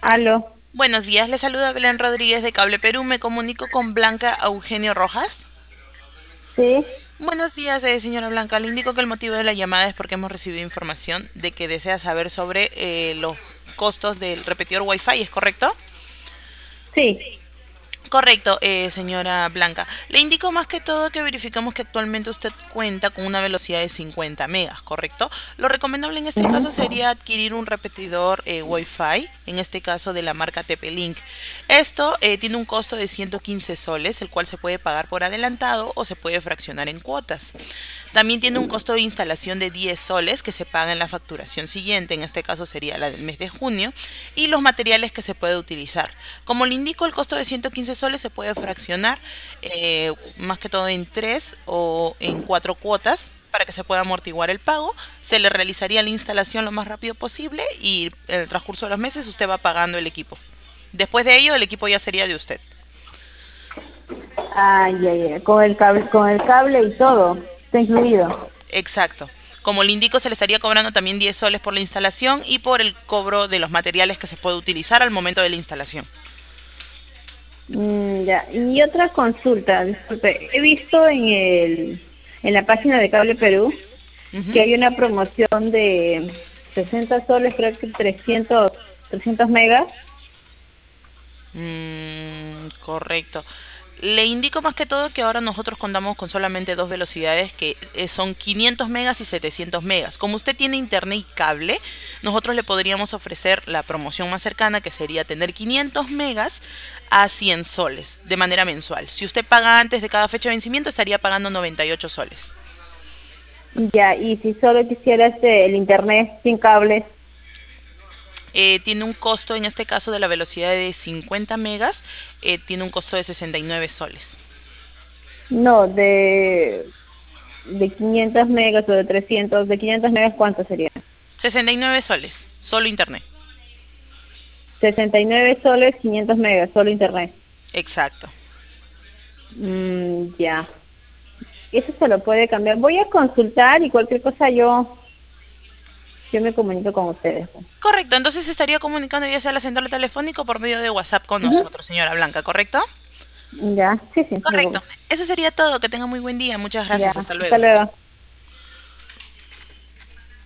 Aló, Buenos días, le saluda Belén Rodríguez de Cable Perú. Me comunico con Blanca Eugenio Rojas. sí, Buenos días, señora Blanca. Le indico que el motivo de la llamada es porque hemos recibido información de que desea saber sobre los costos del repetidor Wi-Fi, ¿es correcto? sí. Correcto, señora Blanca. Le indico más que todo que verificamos que actualmente usted cuenta con una velocidad de 50 megas, ¿correcto? Lo recomendable en este caso Ujú. sería adquirir un repetidor Wi-Fi, en este caso de la marca TP-Link. Esto tiene un costo de 115 soles, el cual se puede pagar por adelantado o se puede fraccionar en cuotas. También tiene un costo de instalación de 10 soles que se paga en la facturación siguiente, en este caso sería la del mes de junio, y los materiales que se puede utilizar. Como le indico, el costo de 115 soles se puede fraccionar más que todo en 3 o en 4 cuotas para que se pueda amortiguar el pago. Se le realizaría la instalación lo más rápido posible y en el transcurso de los meses usted va pagando el equipo. Después de ello, el equipo ya sería de usted. Ah, ya, ya. Con el cable y todo, está incluido. Exacto. Como le indico, se le estaría cobrando también 10 soles por la instalación y por el cobro de los materiales que se puede utilizar al momento de la instalación. Ya. Y otra consulta, disculpe, he visto en la página de Cable Perú que Ujú. hay una promoción de 60 soles, creo que 300 megas. Correcto. Le indico más que todo que ahora nosotros contamos con solamente dos velocidades que son 500 megas y 700 megas. Como usted tiene internet y cable, nosotros le podríamos ofrecer la promoción más cercana que sería tener 500 megas a 100 soles de manera mensual. Si usted paga antes de cada fecha de vencimiento estaría pagando 98 soles. Ya, y si solo quisiera el internet sin cables, Tiene un costo en este caso de la velocidad de 50 megas, tiene un costo de 69 soles. no, de 500 megas o de 300, de 500 megas, ¿cuánto sería? 69 soles, solo internet. 69 soles, 500 megas, solo internet. Exacto. Ya. Eso se lo puede cambiar. Voy a consultar y cualquier cosa yo me comunico con ustedes. Correcto, entonces se estaría comunicando ya sea a la central telefónica o por medio de WhatsApp con Ujú. nosotros, señora Blanca, ¿correcto? Ya, sí, sí, no te Correcto. preocupes. Eso sería todo. Que tenga muy buen día. Muchas Ya, gracias. Hasta hasta luego. luego.